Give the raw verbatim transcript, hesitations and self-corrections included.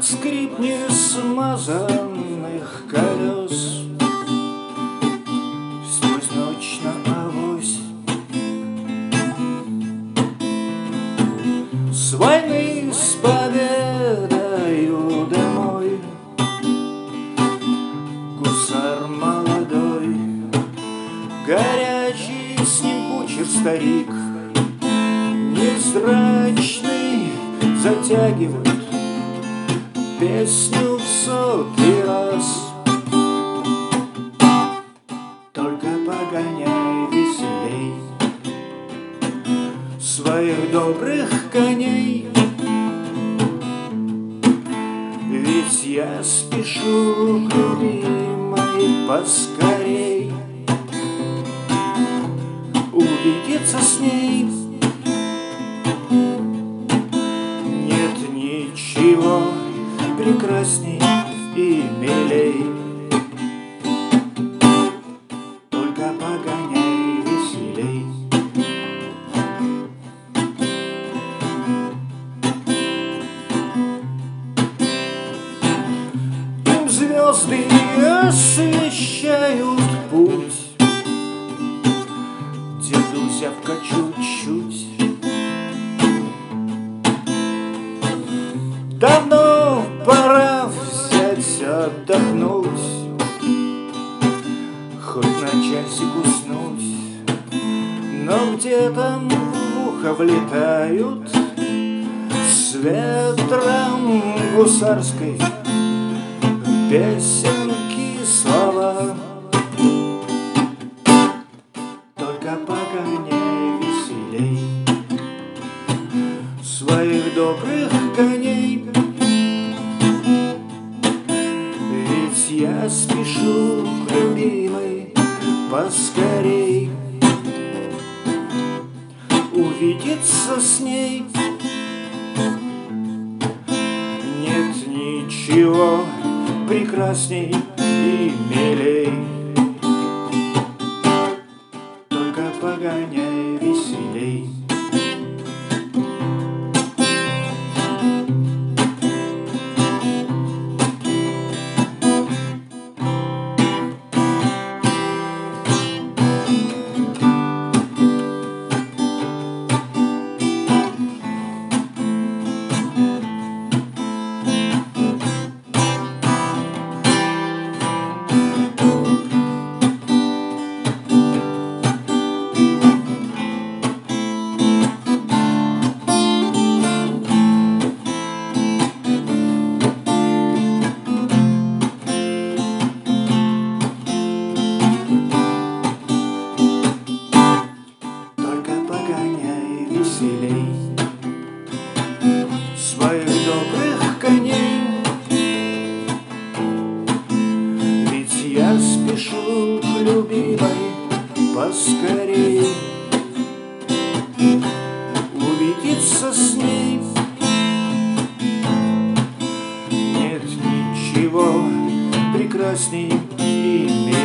скрип несмазанных колес сквозь ночь на авось. С войны с победою домой гусар молодой, горячий с ним кучер старик, невзрачный, затягивает песню в сотый раз. Только погоняй веселей своих добрых коней, ведь я спешу к любимой поскорей увидеться с ней. Нет ничего прекрасней и милей, только погоняй веселей. Им звезды освещают путь, деду зябко чуть-чуть. Давно пора взять отдохнуть, хоть на часик уснуть, но где-то в ухо влетают с ветром гусарской песенки слова. Только погоняй веселей своих добрых коней, ведь я спешу к любимой поскорей увидеться с ней. Нет ничего прекрасней и милей, только погоняй веселей. Веселей своих добрых коней, ведь я спешу к любимой поскорей увидеться с ней. Нет ничего прекрасней и милей,